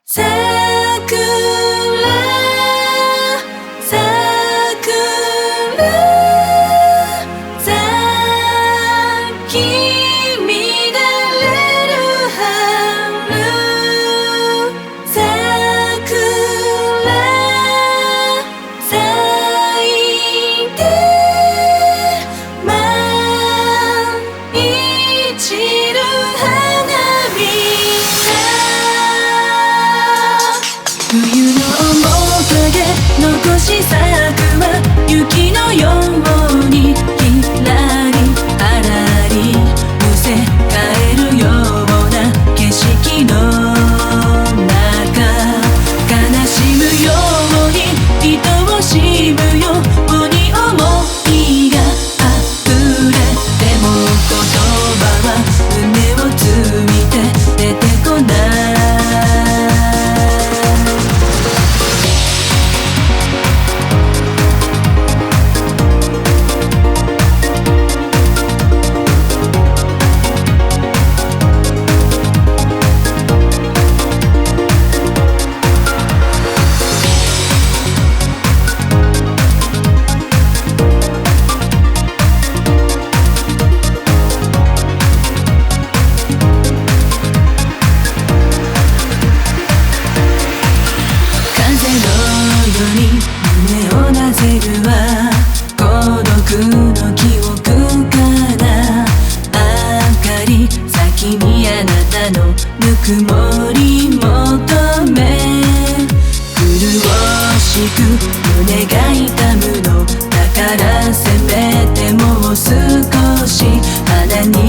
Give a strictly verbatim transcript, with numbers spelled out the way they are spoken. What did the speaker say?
桜桜咲き乱れる春桜咲いて舞い散る花びら冬の面影残し咲くは雪のようにひらりはらりむせ返るような景色の中悲しむように愛おしむように想いがあふれても言葉は胸をついて出てこない胸をなぜるは孤独の記憶から明かり先にあなたのぬくもり求め苦しく胸が痛むのだからせめてもう少し肌に